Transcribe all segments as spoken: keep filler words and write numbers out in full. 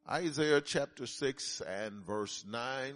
Isaiah chapter six and verse nine.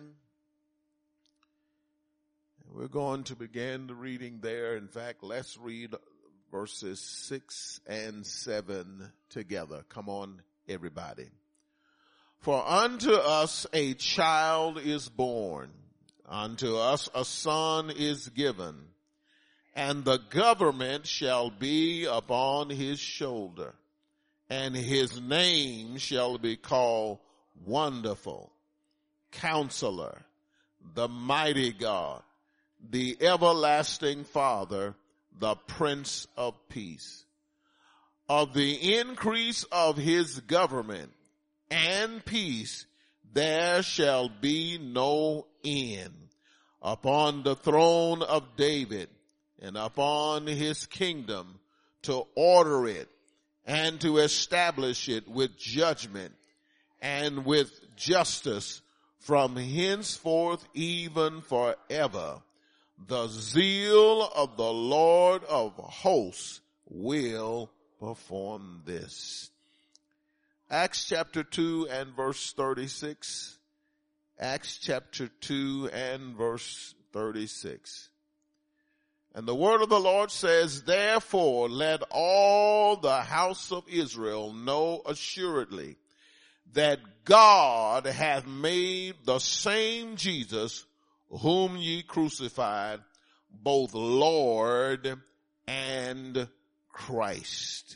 We're going to begin the reading there. In fact, let's read verses six and seven together. Come on, everybody. For unto us a child is born, unto us a son is given, and the government shall be upon his shoulder, and his name shall be called Wonderful, Counselor, the Mighty God, the Everlasting Father, the Prince of Peace. Of the increase of his government and peace there shall be no end, upon the throne of David and upon his kingdom, to order it and to establish it with judgment and with justice from henceforth even forever. The zeal of the Lord of hosts will perform this. Acts chapter two and verse thirty-six. Acts chapter two and verse thirty-six. And the word of the Lord says, therefore let all the house of Israel know assuredly that God hath made the same Jesus whom ye crucified both Lord and Christ.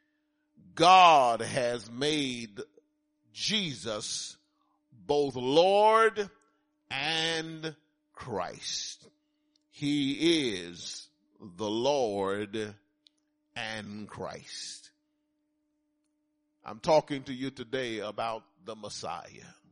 God has made Jesus both Lord and Christ. He is the Lord and Christ. I'm talking to you today about the Messiah.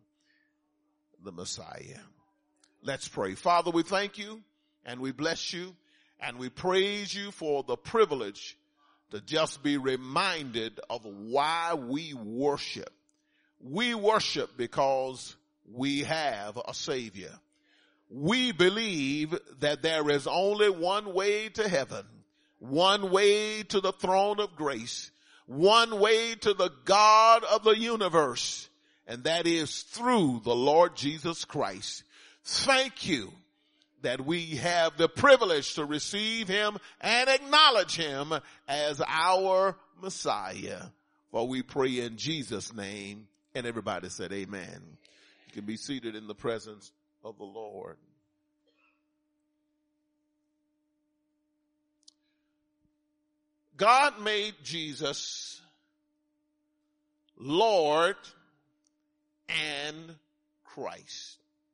The Messiah. Let's pray. Father, we thank you and we bless you and we praise you for the privilege to just be reminded of why we worship. We worship because we have a Savior. We believe that there is only one way to heaven, one way to the throne of grace, one way to the God of the universe, and that is through the Lord Jesus Christ. Thank you that we have the privilege to receive him and acknowledge him as our Messiah. For we pray in Jesus' name, and everybody said amen. You can be seated in the presence of the Lord. God made Jesus Lord and Christ.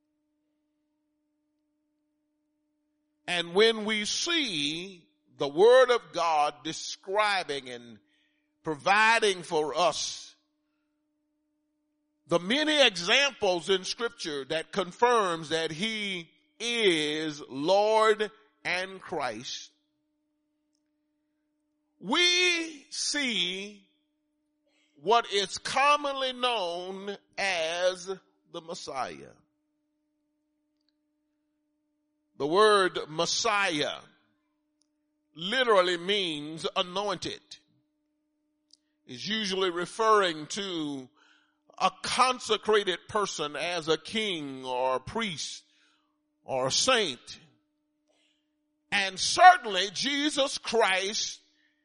And when we see the Word of God describing and providing for us the many examples in Scripture that confirms that he is Lord and Christ, we see what is commonly known as the Messiah. The word Messiah literally means anointed. It's usually referring to a consecrated person as a king or a priest or a saint. And certainly Jesus Christ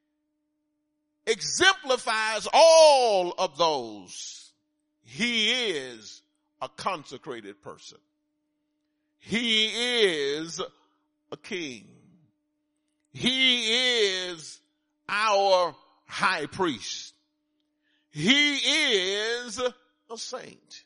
exemplifies all of those. He is a consecrated person. He is a king. He is our high priest. He is a saint.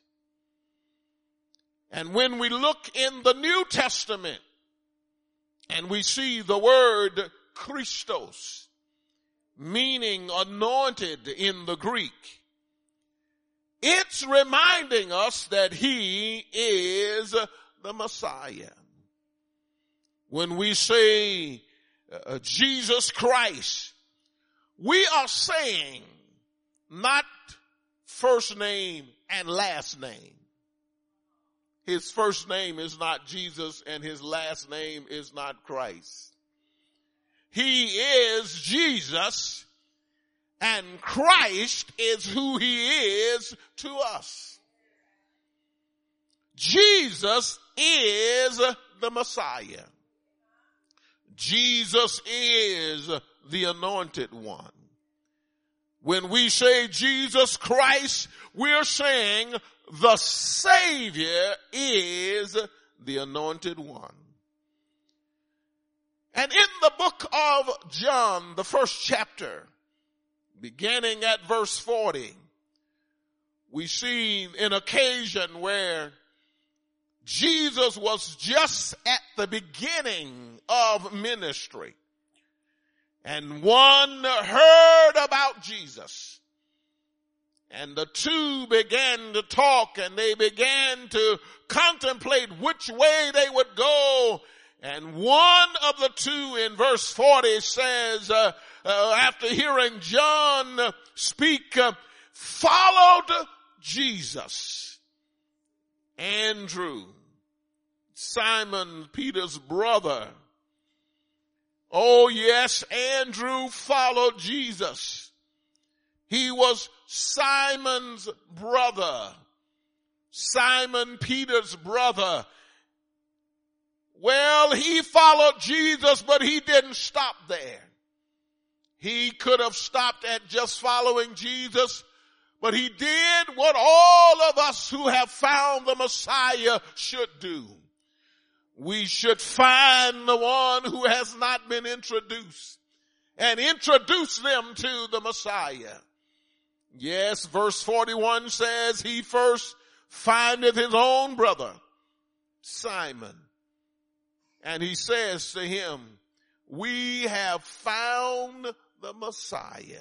And when we look in the New Testament and we see the word Christos, meaning anointed in the Greek, it's reminding us that he is the Messiah. When we say uh, Jesus Christ, we are saying not first name and last name. His first name is not Jesus and his last name is not Christ. He is Jesus And Christ is who he is to us. Jesus is the Messiah. Jesus is the anointed one. When we say Jesus Christ, we're saying the Savior is the anointed one. And in the book of John, the first chapter, beginning at verse forty, we see an occasion where Jesus was just at the beginning of ministry. And one heard about Jesus. And the two began to talk, and they began to contemplate which way they would go. And one of the two in verse forty says, uh, uh, after hearing John speak, uh, followed Jesus. Andrew, Simon Peter's brother. Oh yes, Andrew followed Jesus. He was Simon's brother. Simon Peter's brother. Well, he followed Jesus, but he didn't stop there. He could have stopped at just following Jesus, but he did what all of us who have found the Messiah should do. We should find the one who has not been introduced and introduce them to the Messiah. Yes, verse forty-one says he first findeth his own brother, Simon. And he says to him, we have found the Messiah.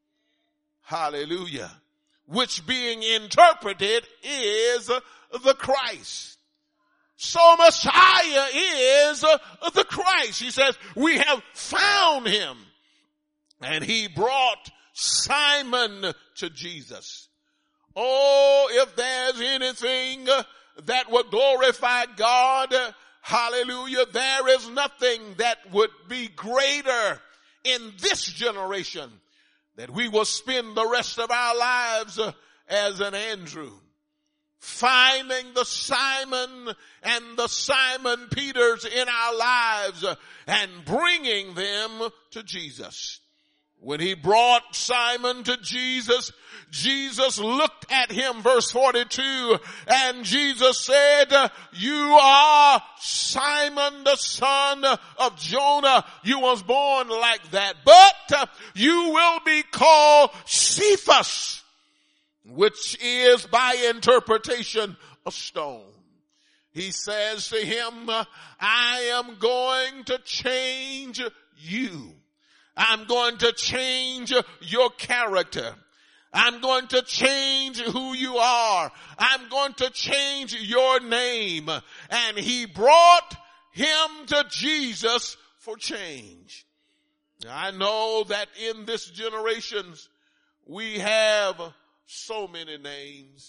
Hallelujah. Which being interpreted is the Christ. So Messiah is the Christ. He says, we have found him. And he brought Simon to Jesus. Oh, if there's anything that would glorify God, hallelujah, there is nothing that would be greater in this generation that we will spend the rest of our lives as an Andrew. Finding the Simon and the Simon Peters in our lives and bringing them to Jesus. When he brought Simon to Jesus, Jesus looked at him, verse forty-two, and Jesus said, you are Simon the son of Jonah. You was born like that, but you will be called Cephas, which is by interpretation a stone. He says to him, I am going to change you. I'm going to change your character. I'm going to change who you are. I'm going to change your name. And he brought him to Jesus for change. I know that in this generation we have so many names.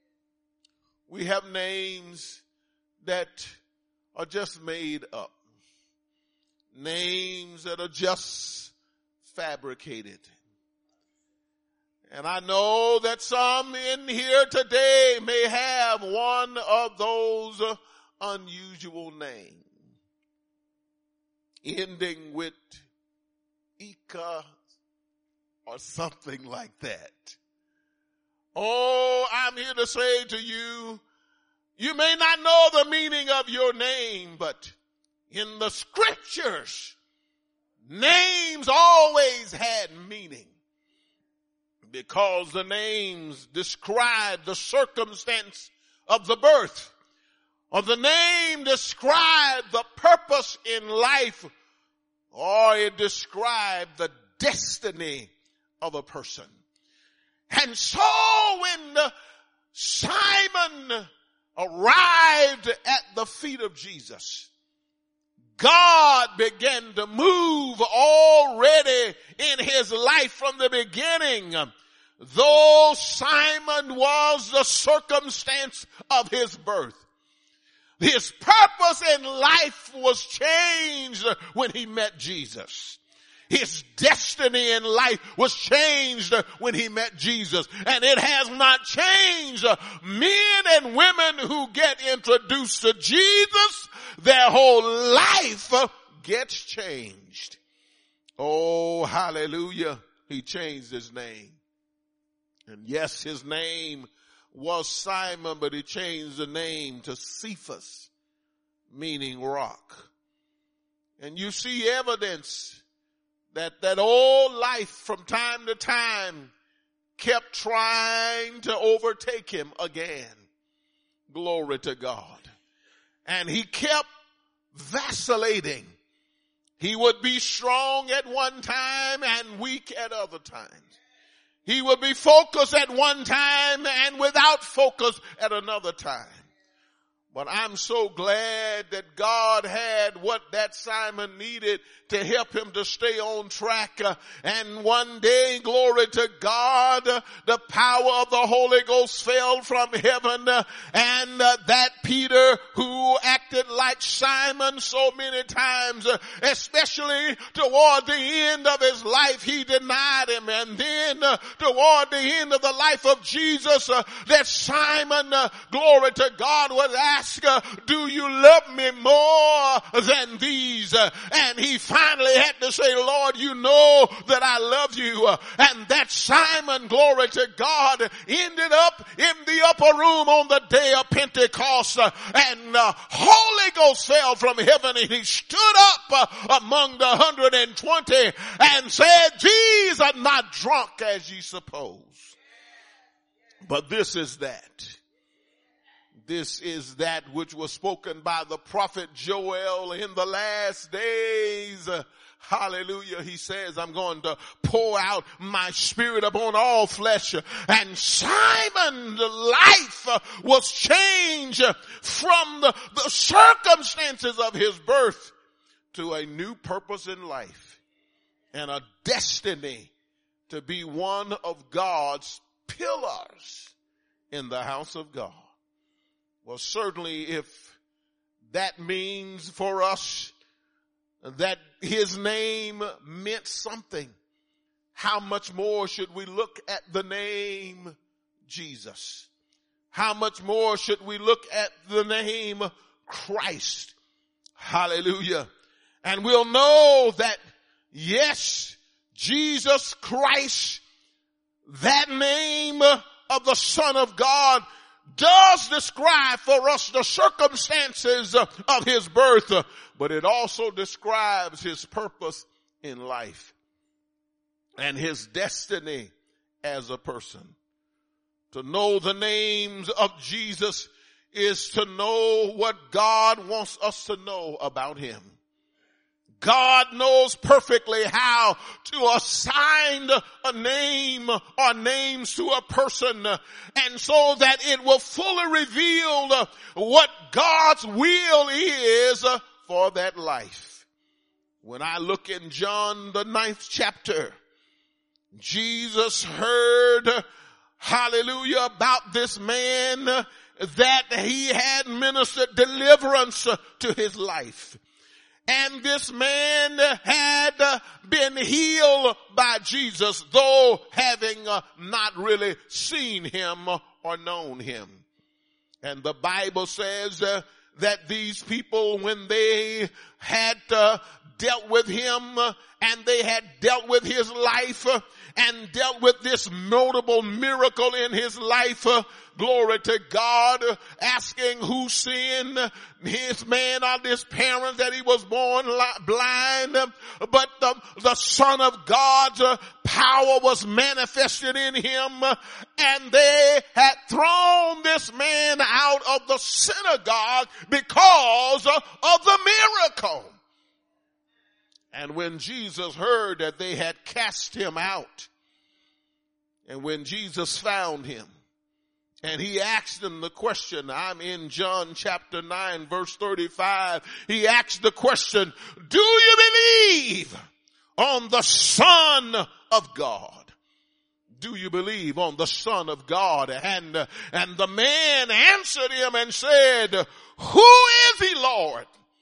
We have names that are just made up. Names that are just fabricated. And I know that some in here today may have one of those unusual names, ending with Ika or something like that. Oh, I'm here to say to you, you may not know the meaning of your name, but in the scriptures, names always had meaning because the names describe the circumstance of the birth, or the name described the purpose in life, or it described the destiny of a person. And so when the Simon arrived at the feet of Jesus, God began to move already in his life from the beginning. Though Simon was the circumstance of his birth, his purpose in life was changed when he met Jesus. His destiny in life was changed when he met Jesus. And it has not changed. Men and women who get introduced to Jesus, their whole life gets changed. Oh, hallelujah. He changed his name. And yes, his name was Simon, but he changed the name to Cephas, meaning rock. And you see evidence that that old life from time to time kept trying to overtake him again. Glory to God. And he kept vacillating. He would be strong at one time and weak at other times. He would be focused at one time and without focus at another time. But I'm so glad that God had what that Simon needed to help him to stay on track. Uh, and one day, glory to God, uh, the power of the Holy Ghost fell from heaven. Uh, and uh, that Peter, who acted like Simon so many times, uh, especially toward the end of his life, he denied him. And then uh, toward the end of the life of Jesus, uh, that Simon, uh, glory to God, was asked, uh, do you love me more than these? Uh, and he finally had to say, Lord, you know that I love you. Uh, and that Simon, glory to God, ended up in the upper room on the day of Pentecost. Uh, and uh, Holy Ghost fell from heaven and he stood up uh, among the one hundred twenty and said, these are not drunk as ye suppose. But this is that. This is that which was spoken by the prophet Joel in the last days. Uh, hallelujah. He says, I'm going to pour out my spirit upon all flesh. And Simon's life uh, was changed from the, the circumstances of his birth to a new purpose in life and a destiny to be one of God's pillars in the house of God. Well, certainly if that means for us that his name meant something, how much more should we look at the name Jesus? How much more should we look at the name Christ? Hallelujah. And we'll know that, yes, Jesus Christ, that name of the Son of God, does describe for us the circumstances of his birth, but it also describes his purpose in life and his destiny as a person. To know the names of Jesus is to know what God wants us to know about him. God knows perfectly how to assign a name or names to a person, and so that it will fully reveal what God's will is for that life. When I look in John, the ninth chapter, Jesus heard, hallelujah, about this man that he had ministered deliverance to his life. And this man had been healed by Jesus, though having not really seen him or known him. And the Bible says that these people, when they had dealt with him and they had dealt with his life and dealt with this notable miracle in his life, glory to God, asking who sinned, his man or his parents, that he was born blind. But the, the Son of God's power was manifested in him, and they had thrown this man out of the synagogue because of the miracle. And when Jesus heard that they had cast him out, and when Jesus found him, and he asked him the question, I'm in John chapter nine verse thirty-five, he asked the question, do you believe on the Son of God? Do you believe on the Son of God? And, uh, and the man answered him and said, who is he, Lord?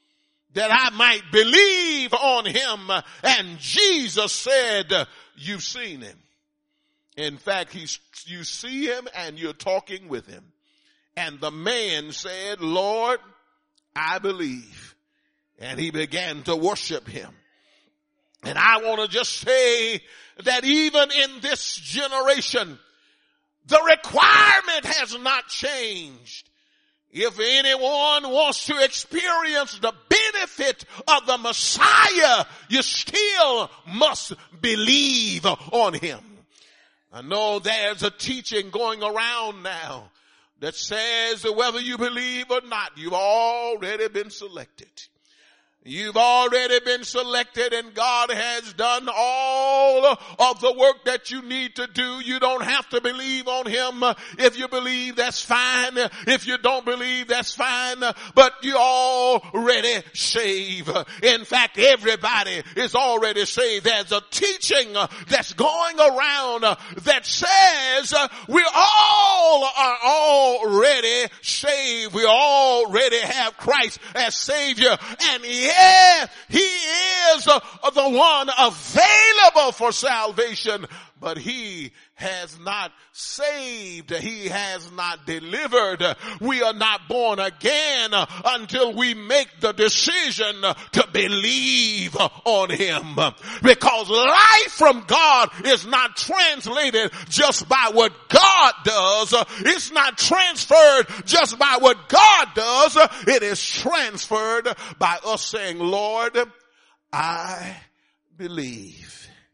that I might believe on him. And Jesus said, you've seen him. In fact, he's, you see him and you're talking with him. And the man said, Lord, I believe. And he began to worship him. And I want to just say that even in this generation, the requirement has not changed. If anyone wants to experience the benefit of the Messiah, you still must believe on him. I know there's a teaching going around now that says that whether you believe or not, you've already been selected. You've already been selected and God has done all of the work that you need to do. You don't have to believe on him. If you believe, that's fine. If you don't believe, that's fine. But you're already saved. In fact, everybody is already saved. There's a teaching that's going around that says we all are already saved. We already have Christ as Savior. And yeah, he is uh, the one available for salvation, but he has not saved. He has not delivered. We are not born again until we make the decision to believe on him. Because life from God is not translated just by what God does. It's not transferred just by what God does. It is transferred by us saying, Lord, I believe.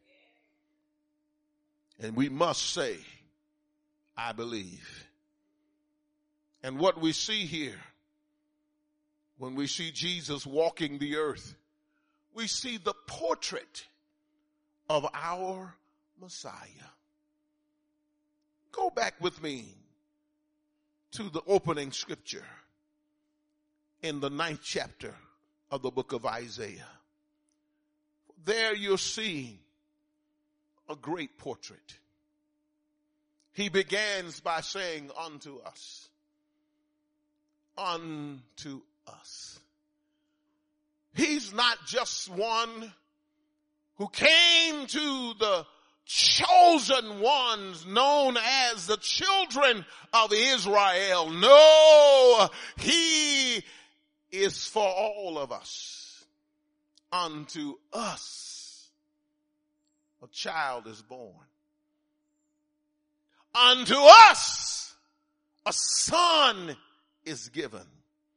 And we must say, I believe. And what we see here, when we see Jesus walking the earth, we see the portrait of our Messiah. Go back with me to the opening scripture in the ninth chapter of the book of Isaiah. There you'll see a great portrait. He begins by saying, unto us, unto us. He's not just one who came to the chosen ones known as the children of Israel. No, he is for all of us. Unto us a child is born. Unto us a son is given.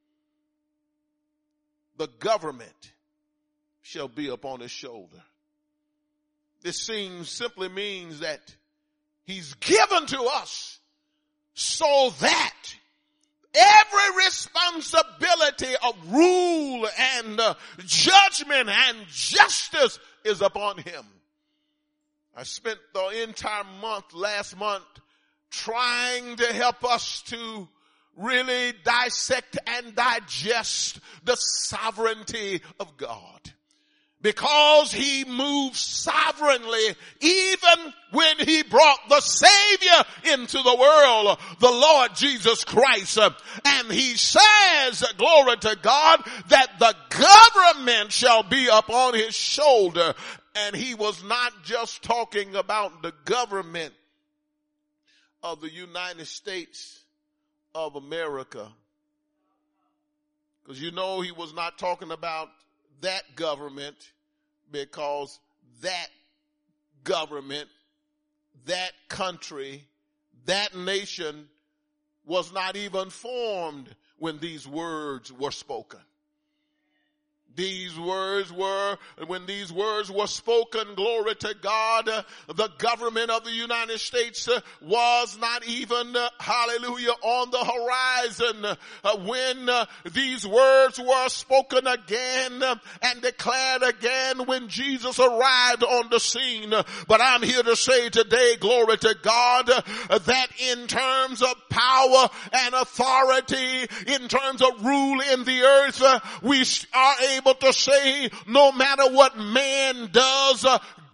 The government shall be upon his shoulder. This seems simply means that he's given to us so that every responsibility of rule and uh, judgment and justice is upon him. I spent the entire month, last month, trying to help us to really dissect and digest the sovereignty of God. Because he moves sovereignly even when he brought the Savior into the world, the Lord Jesus Christ. And he says, glory to God, that the government shall be upon his shoulder. And he was not just talking about the government of the United States of America. Because you know he was not talking about that government, because that government, that country, that nation was not even formed when these words were spoken. These words were, when these words were spoken, glory to God, uh, the government of the United States uh, was not even, uh, hallelujah, on the horizon. Uh, when uh, these words were spoken again uh, and declared again when Jesus arrived on the scene. Uh, but I'm here to say today, glory to God, uh, that in terms of power and authority, in terms of rule in the earth, uh, we are able to say no matter what man does, uh,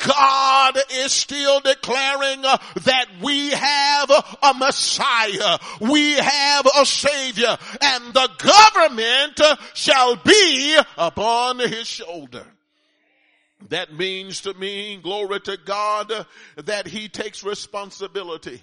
God is still declaring uh, that we have a Messiah. We have a Savior, and the government uh, shall be upon his shoulder. That means to me, glory to God, uh, that he takes responsibility.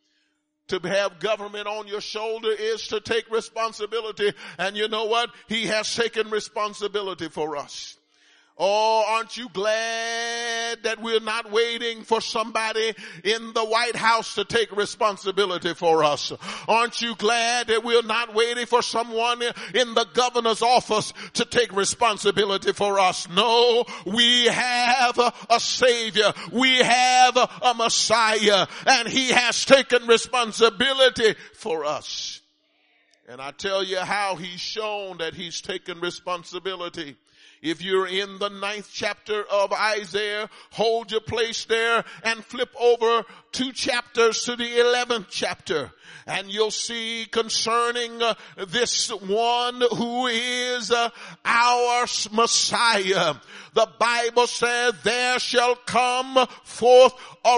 To have government on your shoulder is to take responsibility. And you know what? He has taken responsibility for us. Oh, aren't you glad that we're not waiting for somebody in the White House to take responsibility for us? Aren't you glad that we're not waiting for someone in the governor's office to take responsibility for us? No, we have a Savior. We have a Messiah, and he has taken responsibility for us. And I tell you how he's shown that he's taken responsibility. If you're in the ninth chapter of Isaiah, hold your place there and flip over two chapters to the eleventh chapter. And you'll see concerning uh, this one who is uh, our Messiah. The Bible says, there shall come forth a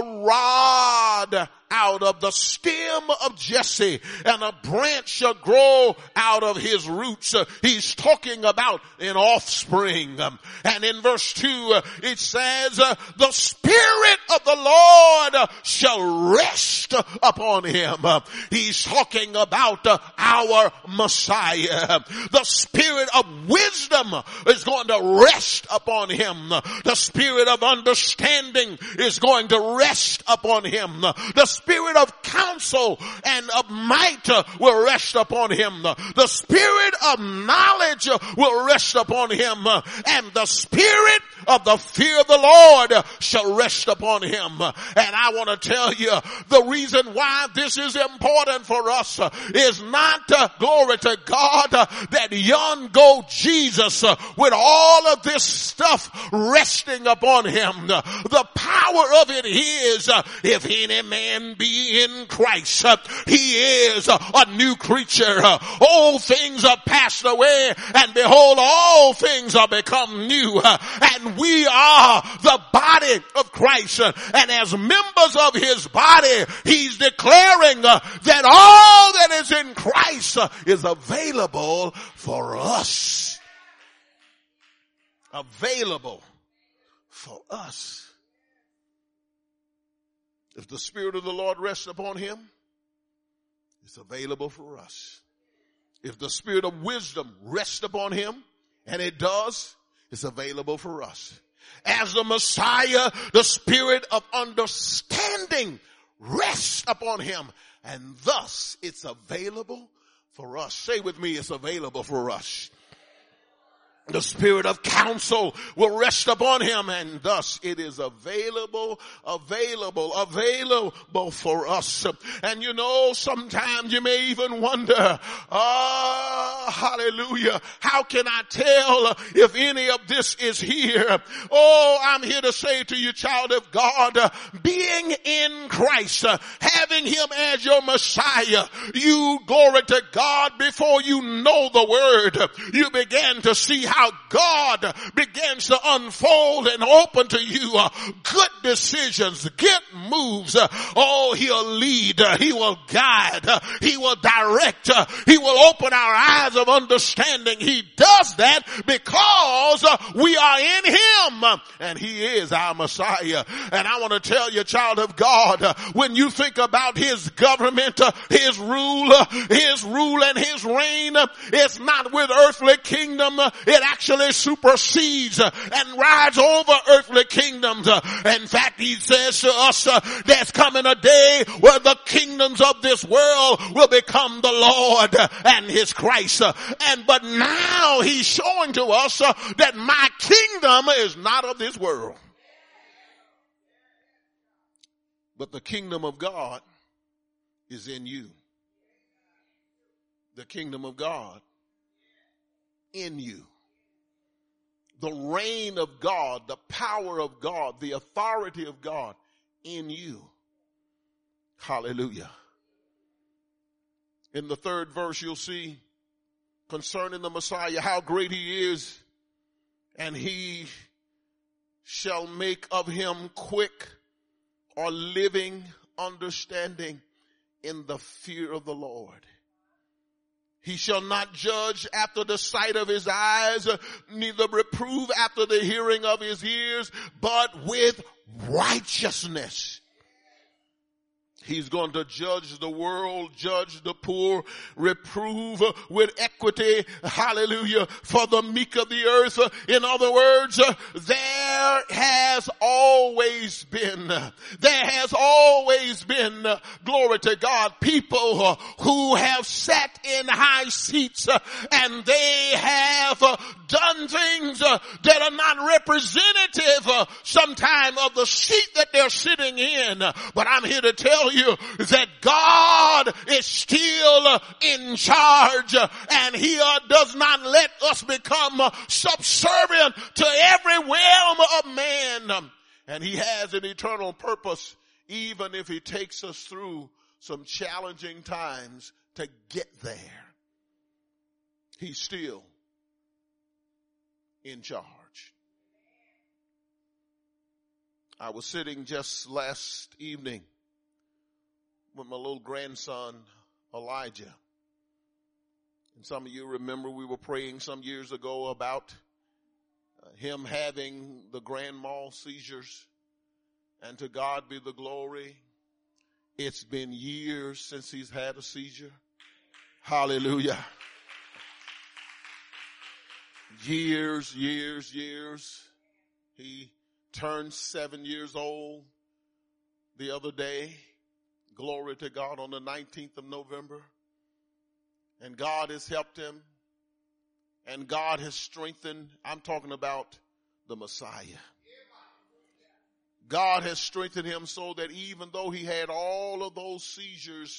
rod out of the stem of Jesse, and a branch shall grow out of his roots. Uh, he's talking about an offspring. Um, and in verse two, uh, it says, uh, the Spirit of the Lord uh, shall rest upon him. Uh, he's talking about uh, our Messiah. The Spirit of wisdom is going to rest upon him. The Spirit of understanding is going to rest upon him. The Spirit of counsel and of might uh, will rest upon him. The Spirit of knowledge uh, will rest upon him. Uh, and the Spirit of the fear of the Lord uh, shall rest upon him. Uh, and I want to tell you, the reason why this is important for us uh, is not, uh, glory to God, uh, that young go Jesus uh, with all of this stuff resting upon him. Uh, the power of it is, uh, if any man be in Christ, uh, he is uh, a new creature. Uh, old things are passed away, and behold, all things are become new. Uh, and we are the body of Christ. Uh, and as members of his body, he's declaring uh, that all that is in Christ uh, is available for us. Available for us. If the Spirit of the Lord rests upon him, it's available for us. If the Spirit of wisdom rests upon him, and it does, it's available for us. As the Messiah, the Spirit of understanding rests upon him, and thus it's available for us. Say with me, it's available for us. The Spirit of counsel will rest upon him, and thus it is available, available, available for us. And you know, sometimes you may even wonder, oh, hallelujah, how can I tell if any of this is here? Oh, I'm here to say to you, child of God, being in Christ, having him as your Messiah, you, glory to God, before you know the word, you began to see how God begins to unfold and open to you uh, good decisions, good moves. Uh, oh, he'll lead. Uh, he will guide. Uh, he will direct. Uh, he will open our eyes of understanding. He does that because uh, we are in him, uh, and he is our Messiah. And I want to tell you, child of God, uh, when you think about his government, uh, his rule, uh, his rule and his reign, uh, it's not with earthly kingdom. Uh, it actually supersedes uh, and rides over earthly kingdoms. Uh, in fact, he says to us, uh, there's coming a day where the kingdoms of this world will become the Lord uh, and his Christ. Uh, and but now he's showing to us uh, that my kingdom is not of this world. But the kingdom of God is in you. The kingdom of God in you. The reign of God, the power of God, the authority of God in you. Hallelujah. In the third verse, you'll see concerning the Messiah how great he is, and he shall make of him quick or living understanding in the fear of the Lord. He shall not judge after the sight of his eyes, neither reprove after the hearing of his ears, but with righteousness. He's going to judge the world, judge the poor, reprove with equity, hallelujah, for the meek of the earth. In other words, there has always been, there has always been, glory to God, people who have sat in high seats and they have done things that are not representative sometime of the seat that they're sitting in. But I'm here to tell you you that God is still in charge, and he uh, does not let us become uh, subservient to every whim of man. And he has an eternal purpose, even if he takes us through some challenging times to get there. He's still in charge. I was sitting just last evening with my little grandson, Elijah. And some of you remember we were praying some years ago about uh, him having the grand mal seizures. And to God be the glory. It's been years since he's had a seizure. Hallelujah. Years, years, years. He turned seven years old the other day. Glory to God, on the nineteenth of November. And God has helped him. And God has strengthened. I'm talking about the Messiah. God has strengthened him so that even though he had all of those seizures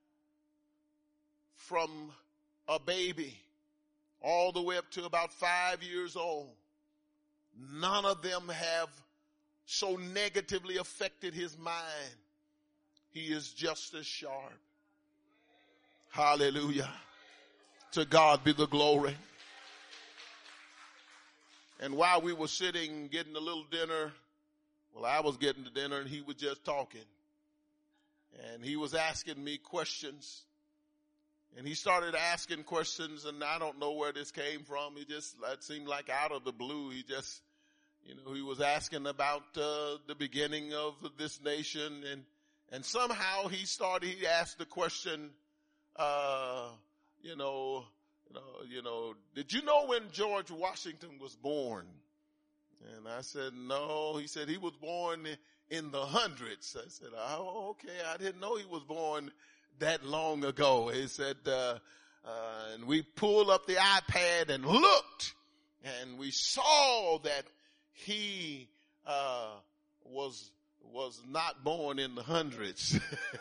from a baby all the way up to about five years old, none of them have so negatively affected his mind. He is just as sharp. Hallelujah. To God be the glory. And while we were sitting getting a little dinner, well, I was getting the dinner and he was just talking. And he was asking me questions. And he started asking questions, and I don't know where this came from. He just, it seemed like out of the blue. He just, you know, he was asking about uh, the beginning of this nation, and And somehow he started, he asked the question, uh, you know, you know, you know, did you know when George Washington was born? And I said, no. He said he was born in the hundreds. I said, oh, okay. I didn't know he was born that long ago. He said, uh, uh, and we pulled up the iPad and looked, and we saw that he, uh, was was not born in the hundreds.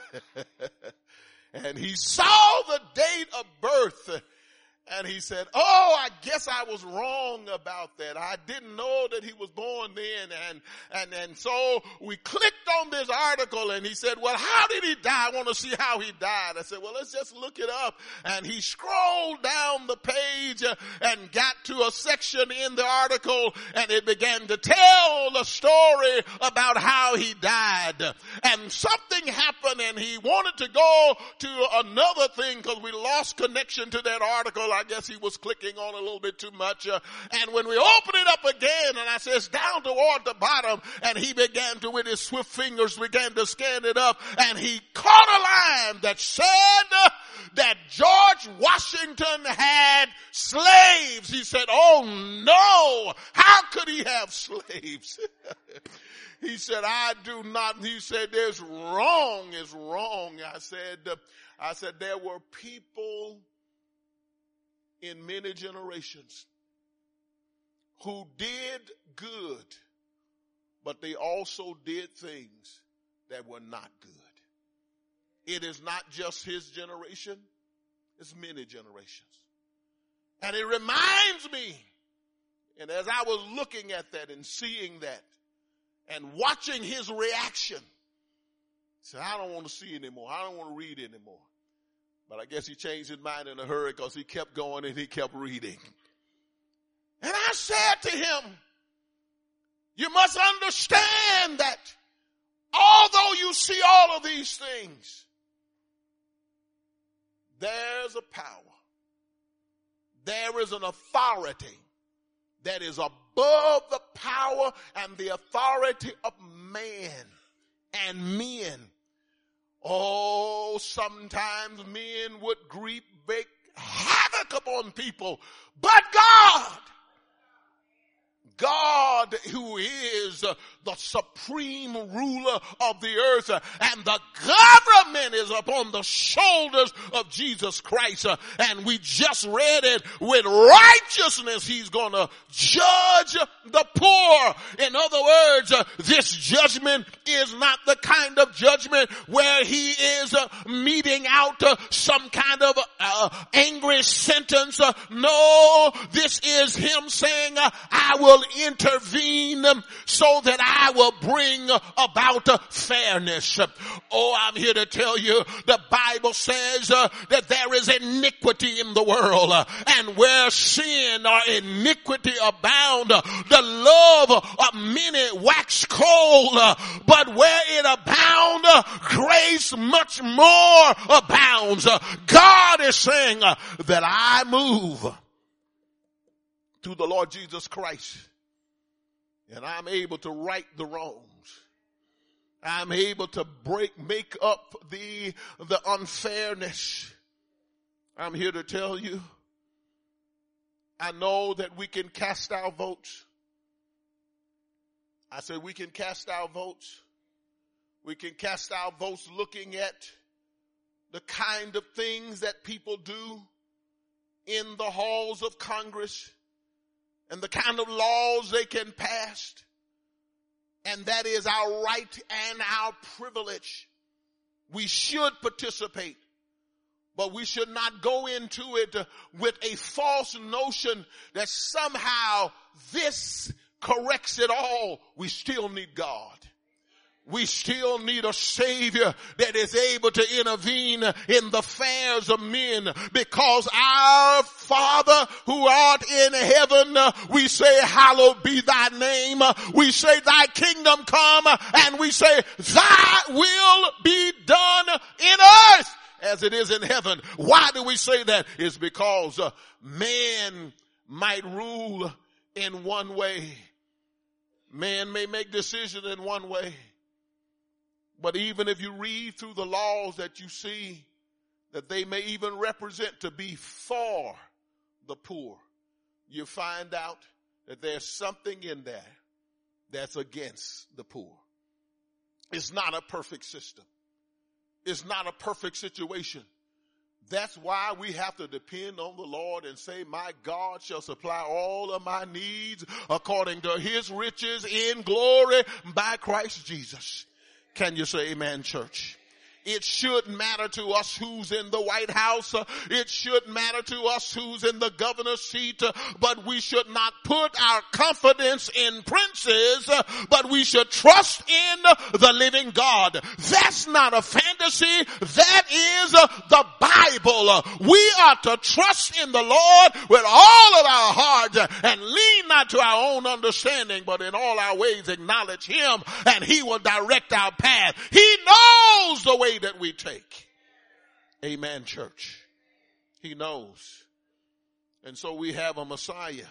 And he saw the date of birth, and he said, oh, I guess I was wrong about that. I didn't know that he was born then. And, and, and so we clicked on this article, and he said, well, how did he die? I want to see how he died. I said, well, let's just look it up. And he scrolled down the page and got to a section in the article, and it began to tell the story about how he died. And something happened, and he wanted to go to another thing because we lost connection to that article. I guess he was clicking on a little bit too much. Uh, and when we opened it up again, and I said, it's down toward the bottom, and he began to, with his swift fingers, began to scan it up, and he caught a line that said uh, that George Washington had slaves. He said, oh no, how could he have slaves? He said, I do not. He said, there's wrong is wrong. I said, uh, I said, there were people in many generations who did good, but they also did things that were not good. It is not just his generation, it's many generations. And it reminds me, and as I was looking at that and seeing that and watching his reaction, I said, I don't want to see anymore. I don't want to read anymore. But I guess he changed his mind in a hurry because he kept going and he kept reading. And I said to him, You must understand that although you see all of these things, there's a power. There is an authority that is above the power and the authority of man and men. Oh, sometimes men would grieve, make havoc upon people, but God, God who is the supreme ruler of the earth, and the government is upon the shoulders of Jesus Christ. And we just read it, with righteousness he's going to judge the poor. In other words, this judgment is not the kind of judgment where he is meting out some kind of uh, angry sentence. No, this is him saying, I will intervene so that I will bring about fairness. Oh, I'm here to tell you, the Bible says uh, that there is iniquity in the world, uh, and where sin or iniquity abound, uh, the love of many wax cold, uh, but where it abound, uh, grace much more abounds. Uh, God is saying uh, that I move through the Lord Jesus Christ, and I'm able to right the wrongs. I'm able to break, make up the, the unfairness. I'm here to tell you, I know that we can cast our votes. I said we can cast our votes. We can cast our votes looking at the kind of things that people do in the halls of Congress and the kind of laws they can pass. And that is our right and our privilege. We should participate, but we should not go into it with a false notion that somehow this corrects it all. We still need God. We still need a Savior that is able to intervene in the affairs of men, because our Father who art in heaven, we say, hallowed be thy name. We say, thy kingdom come, and we say, thy will be done in earth as it is in heaven. Why do we say that? It's because uh, man might rule in one way. Man may make decisions in one way. But even if you read through the laws that you see that they may even represent to be for the poor, you find out that there's something in there that's against the poor. It's not a perfect system. It's not a perfect situation. That's why we have to depend on the Lord and say, my God shall supply all of my needs according to his riches in glory by Christ Jesus. Can you say amen, church? It should matter to us who's in the White House. It should matter to us who's in the governor's seat. But we should not put our confidence in princes, but we should trust in the living God. That's not a fantasy. That is the Bible. We are to trust in the Lord with all of our heart and lean not to our own understanding, but in all our ways acknowledge him, and he will direct our path. He knows the way that we take. Amen, church. He knows. And so we have a Messiah,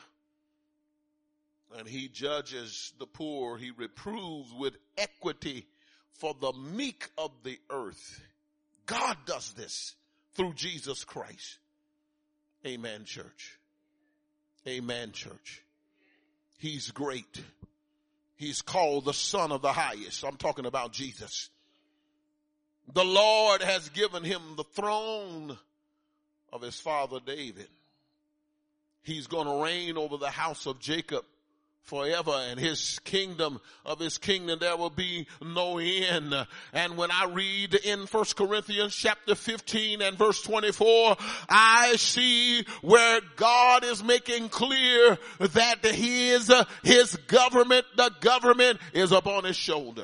and he judges the poor. He reproves with equity for the meek of the earth. God does this through Jesus Christ. Amen, church. Amen, church. He's great. He's called the Son of the Highest. I'm talking about Jesus. The Lord has given him the throne of his father David. He's going to reign over the house of Jacob forever, and his kingdom, of his kingdom, there will be no end. And when I read in First Corinthians chapter fifteen and verse twenty-four, I see where God is making clear that his, his government, the government is upon his shoulder.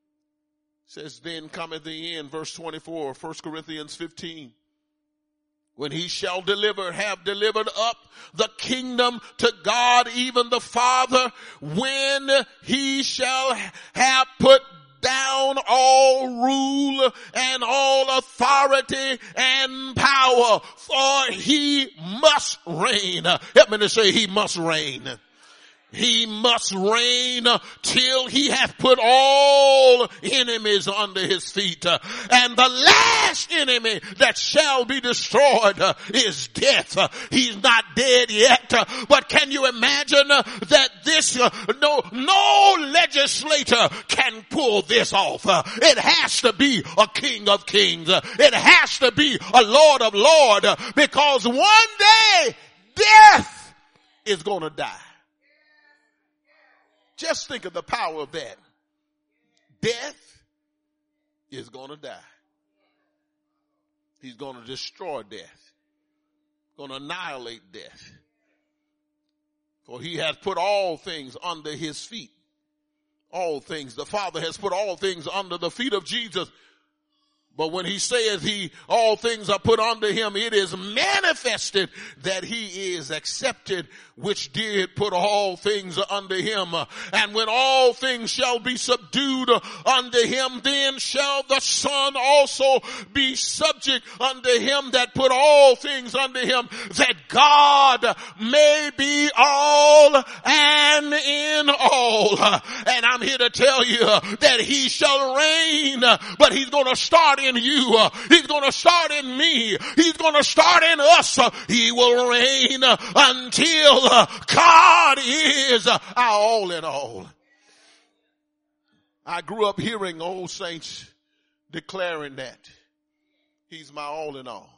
Says, then cometh the end, verse twenty-four, First Corinthians fifteen. when he shall deliver, have delivered up the kingdom to God, even the Father, when he shall have put down all rule and all authority and power, for he must reign. Help me to say he must reign. He must reign till he hath put all enemies under his feet. And the last enemy that shall be destroyed is death. He's not dead yet, but can you imagine that this, no, no legislator can pull this off. It has to be a King of Kings. It has to be a Lord of Lords, because one day death is going to die. Just think of the power of that. Death is going to die. He's going to destroy death. Going to annihilate death. For he has put all things under his feet. All things. The Father has put all things under the feet of Jesus. But when he says he, all things are put under him, it is manifested that he is accepted, which did put all things under him. And when all things shall be subdued under him, then shall the Son also be subject unto him that put all things under him, that God may be all and in all. And I'm here to tell you that he shall reign, but he's going to start in you. Uh, he's going to start in me. He's going to start in us. Uh, he will reign uh, until uh, God is uh, our all in all. I grew up hearing old saints declaring that. He's my all in all.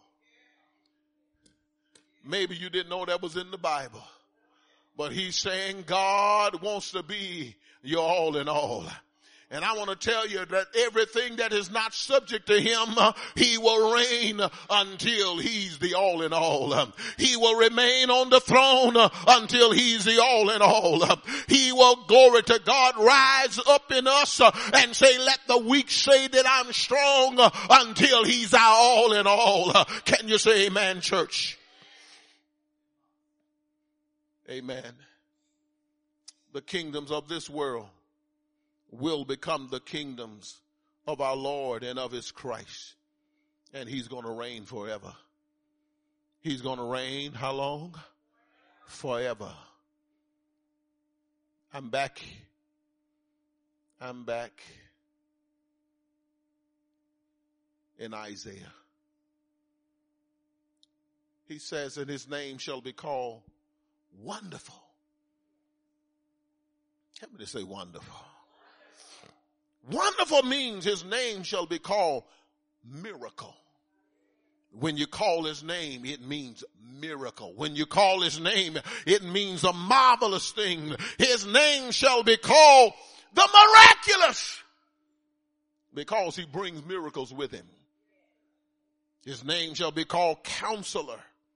Maybe you didn't know that was in the Bible, but he's saying God wants to be your all in all. And I want to tell you that everything that is not subject to him, uh, he will reign until he's the all in all. Uh, he will remain on the throne uh, until he's the all in all. Uh, he will, glory to God, rise up in us uh, and say, let the weak say that I'm strong uh, until he's our all in all. Uh, can you say amen, church? Amen. The kingdoms of this world will become the kingdoms of our Lord and of his Christ. And he's going to reign forever. He's going to reign how long? Forever. I'm back. I'm back in Isaiah. He says, and his name shall be called Wonderful. Help me to say wonderful. Wonderful means his name shall be called Miracle. When you call his name, it means miracle. When you call his name, it means a marvelous thing. His name shall be called the Miraculous, because he brings miracles with him. His name shall be called Counselor,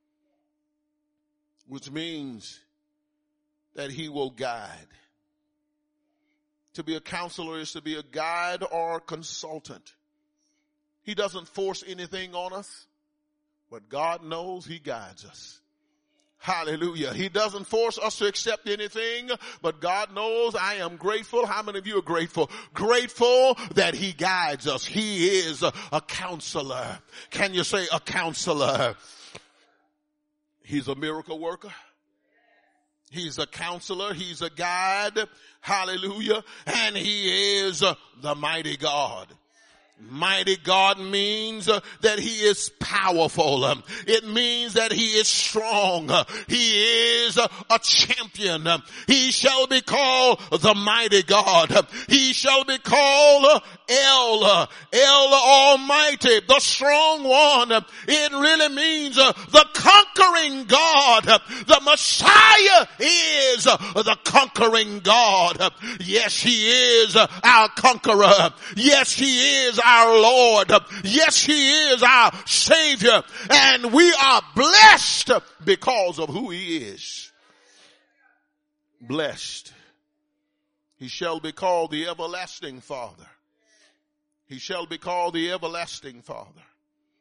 which means that he will guide. To be a counselor is to be a guide or a consultant. He doesn't force anything on us, but God knows he guides us. Hallelujah. He doesn't force us to accept anything, but God knows. I am grateful. How many of you are grateful? Grateful that he guides us. He is a, a counselor. Can you say a counselor? He's a miracle worker. He's a counselor. He's a guide. Hallelujah. And he is uh, the mighty God. Mighty God means uh, that he is powerful. Um, it means that he is strong. Uh, he is uh, a champion. Um, he shall be called the mighty God. Um, he shall be called uh, El, uh, El Almighty, the strong one. Um, it really means uh, the conquering God. Um, the Messiah is uh, the conquering God. Um, yes, he is uh, our conqueror. Yes, he is our Lord. Yes, he is our Savior, and we are blessed because of who he is. Blessed. He shall be called the everlasting Father. He shall be called the everlasting Father.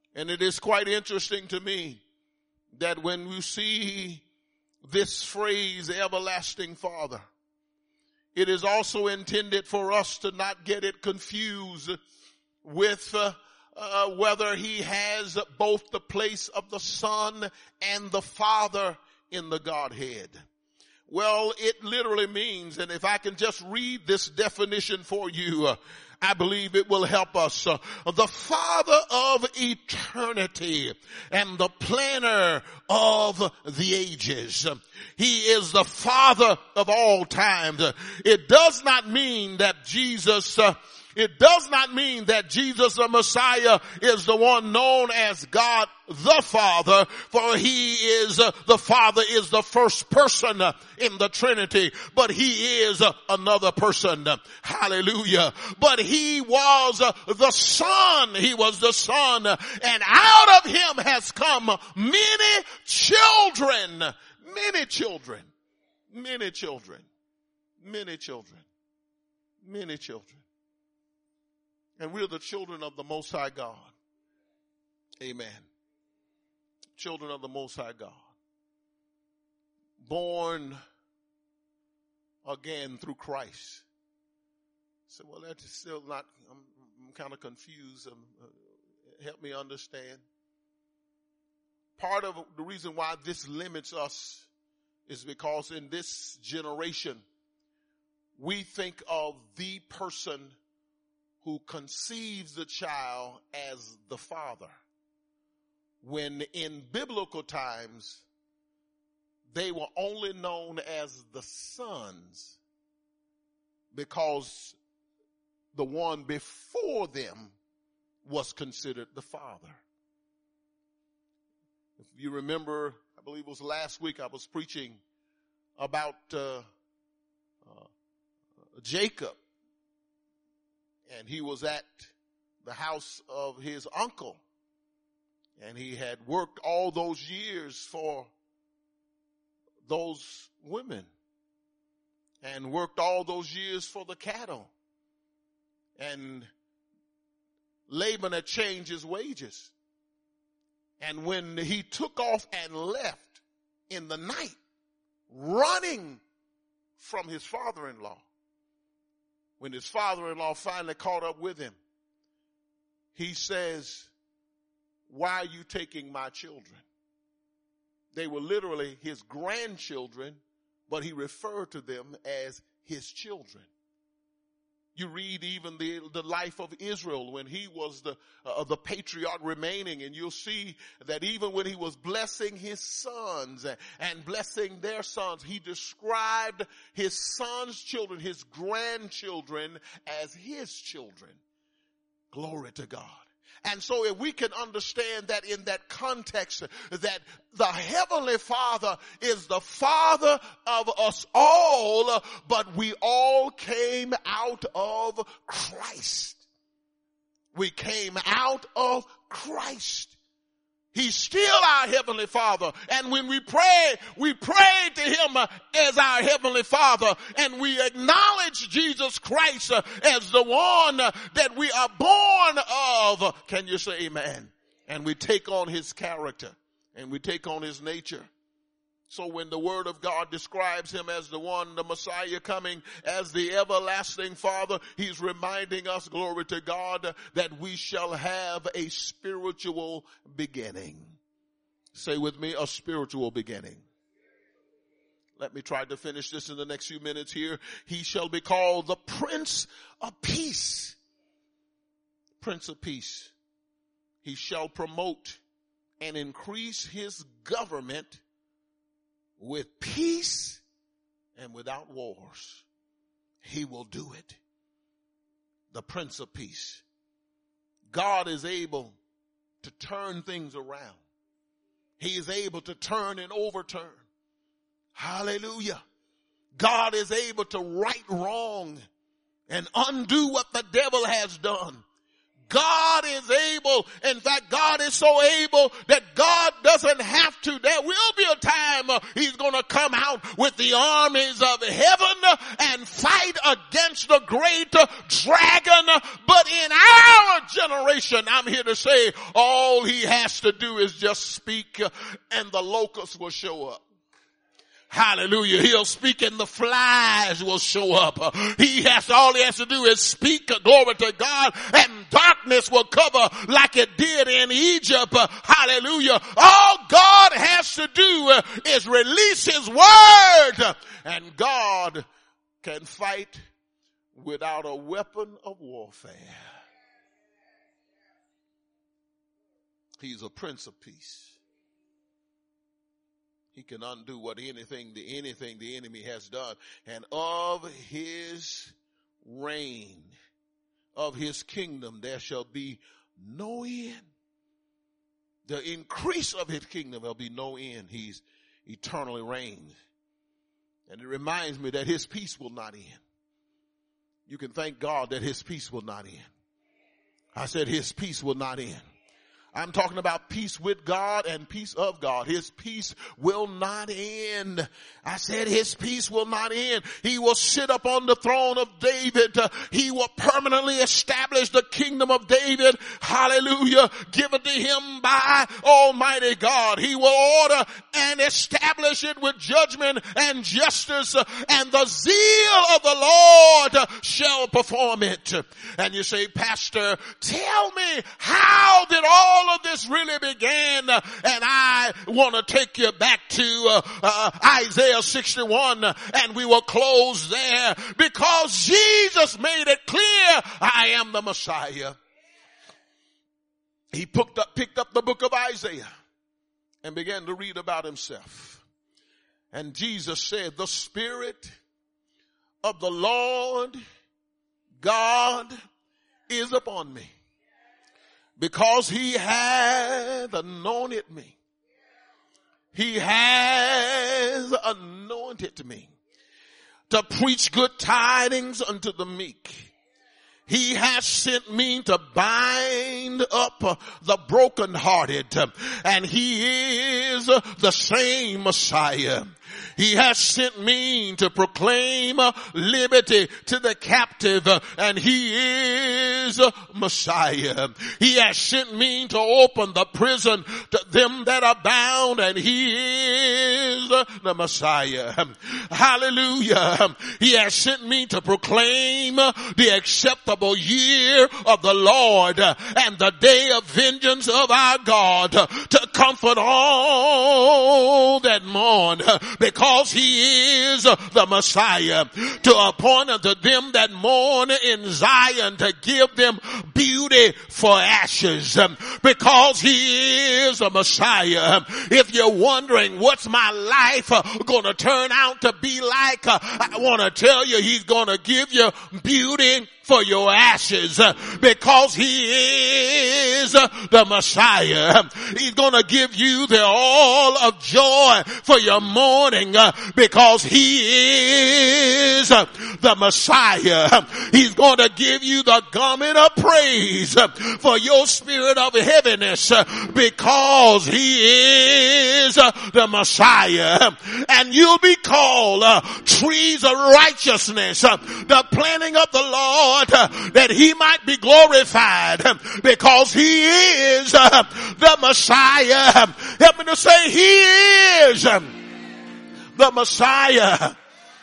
And it is quite interesting to me that when we see this phrase, everlasting Father, it is also intended for us to not get it confused with uh, uh, whether he has both the place of the Son and the Father in the Godhead. Well, it literally means, and if I can just read this definition for you, uh, I believe it will help us. Uh, the Father of eternity and the planner of the ages. He is the Father of all times. It does not mean that Jesus uh, It does not mean that Jesus the Messiah is the one known as God the Father, for he is, uh, the Father is the first person uh, in the Trinity, but he is uh, another person. Hallelujah. But he was uh, the Son. He was the Son, and out of him has come many children, many children, many children, many children, many children. And we're the children of the Most High God. Amen. Children of the Most High God. Born again through Christ. So, well, that's still not, I'm, I'm kind of confused. Um, uh, help me understand. Part of the reason why this limits us is because in this generation, we think of the person who conceives the child as the father, when in biblical times they were only known as the sons, because the one before them was considered the father. If you remember, I believe it was last week I was preaching about uh, uh, Jacob. And he was at the house of his uncle. And he had worked all those years for those women. And worked all those years for the cattle. And Laban had changed his wages. And when he took off and left in the night, running from his father-in-law, when his father-in-law finally caught up with him, he says, "Why are you taking my children?" They were literally his grandchildren, but he referred to them as his children. You read even the, the life of Israel when he was the, uh, the patriarch remaining, and you'll see that even when he was blessing his sons and blessing their sons, he described his sons' children, his grandchildren, as his children. Glory to God. And so if we can understand that in that context, that the Heavenly Father is the Father of us all, but we all came out of Christ. We came out of Christ. He's still our Heavenly Father. And when we pray, we pray to Him as our Heavenly Father. And we acknowledge Jesus Christ as the one that we are born of. Can you say amen? And we take on His character. And we take on His nature. So when the Word of God describes Him as the one, the Messiah coming as the everlasting Father, He's reminding us, glory to God, that we shall have a spiritual beginning. Say with me, a spiritual beginning. Let me try to finish this in the next few minutes here. He shall be called the Prince of Peace. Prince of Peace. He shall promote and increase His government with peace and without wars. He will do it. The Prince of Peace. God is able to turn things around. He is able to turn and overturn. Hallelujah. God is able to right wrong and undo what the devil has done. God is able. In fact, God is so able that God doesn't have to. There will be a time uh, he's going to come out with the armies of heaven uh, and fight against the great uh, dragon. Uh, but in our generation, I'm here to say, all he has to do is just speak uh, and the locusts will show up. Hallelujah. He'll speak and the flies will show up. He has, all he has to do is speak, glory to God, and darkness will cover like it did in Egypt. Hallelujah. All God has to do is release his word, and God can fight without a weapon of warfare. He's a Prince of Peace. He can undo what anything, the anything the enemy has done. And of his reign, of his kingdom, there shall be no end. The increase of his kingdom, there'll be no end. He's eternally reigns. And it reminds me that his peace will not end. You can thank God that his peace will not end. I said his peace will not end. I'm talking about peace with God and peace of God. His peace will not end. I said his peace will not end. He will sit up on the throne of David. Uh, he will permanently establish the kingdom of David. Hallelujah. Given to him by Almighty God. He will order and establish it with judgment and justice. Uh, and the zeal of the Lord uh, shall perform it. And you say, Pastor, tell me, how did all All of this really began? Uh, and I want to take you back to uh, uh, Isaiah sixty-one, uh, and we will close there because Jesus made it clear, I am the Messiah. He picked up, picked up the book of Isaiah and began to read about himself. And Jesus said, the Spirit of the Lord God is upon me, because he hath anointed me. He has anointed me to preach good tidings unto the meek. He has sent me to bind up the brokenhearted, and he is the same Messiah. He has sent me to proclaim liberty to the captive, and he is Messiah. He has sent me to open the prison to them that are bound, and he is the Messiah. Hallelujah. He has sent me to proclaim the acceptable year of the Lord and the day of vengeance of our God, to comfort all that mourn, because he is the Messiah, to appoint unto them that mourn in Zion, to give them beauty for ashes, because he is the Messiah. If you're wondering what's my life going to turn out to be like, I want to tell you, he's going to give you beauty for your ashes, because he is the Messiah. He's going to give you the all of joy for your mourning, because he is the Messiah. He's going to give you the garment of praise for your spirit of heaviness, because he is the Messiah. And you'll be called uh, trees of righteousness, uh, the planting of the Lord, uh, that he might be glorified, uh, because he is uh, the Messiah. Help me to say, he is uh, the Messiah.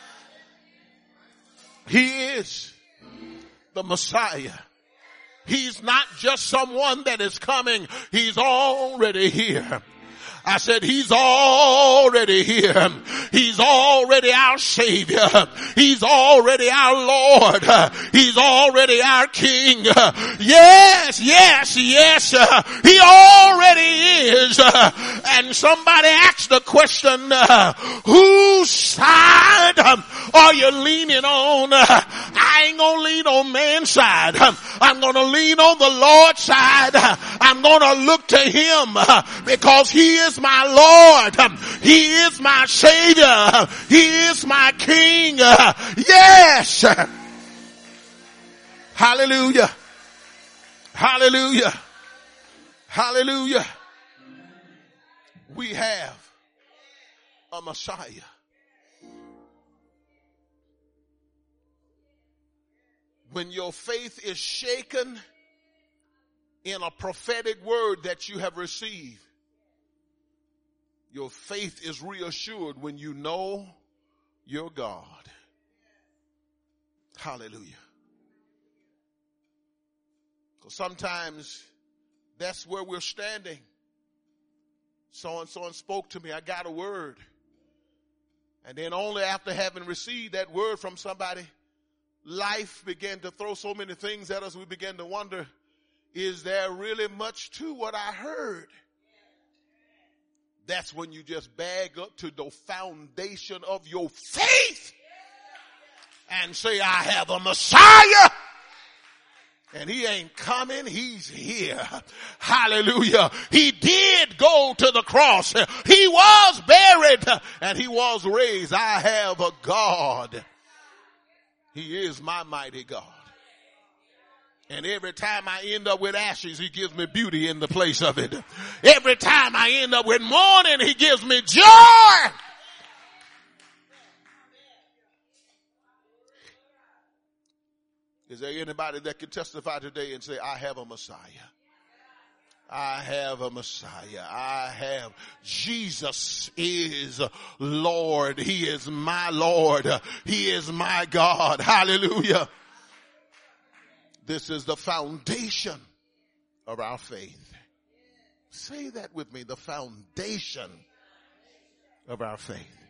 He is the Messiah. He's not just someone that is coming. He's already here. I said, he's already here. He's already our Savior. He's already our Lord. He's already our King. Yes, yes, yes. He already is. And somebody asked the question, whose side are you leaning on? I ain't gonna lean on man's side. I'm gonna lean on the Lord's side. I'm gonna look to him, because he is my Lord. He is my Savior. He is my King. Yes. Hallelujah. Hallelujah. Hallelujah. We have a Messiah. When your faith is shaken in a prophetic word that you have received, your faith is reassured when you know your God. Hallelujah. Because sometimes that's where we're standing. So and so and spoke to me. I got a word. And then only after having received that word from somebody, life began to throw so many things at us. We began to wonder, is there really much to what I heard? That's when you just bag up to the foundation of your faith and say, I have a Messiah. And he ain't coming, he's here. Hallelujah. He did go to the cross. He was buried and he was raised. I have a God. He is my mighty God. And every time I end up with ashes, he gives me beauty in the place of it. Every time I end up with mourning, he gives me joy. Is there anybody that can testify today and say, I have a Messiah? I have a Messiah. I have. Jesus is Lord. He is my Lord. He is my God. Hallelujah. This is the foundation of our faith. Say that with me, the foundation of our faith.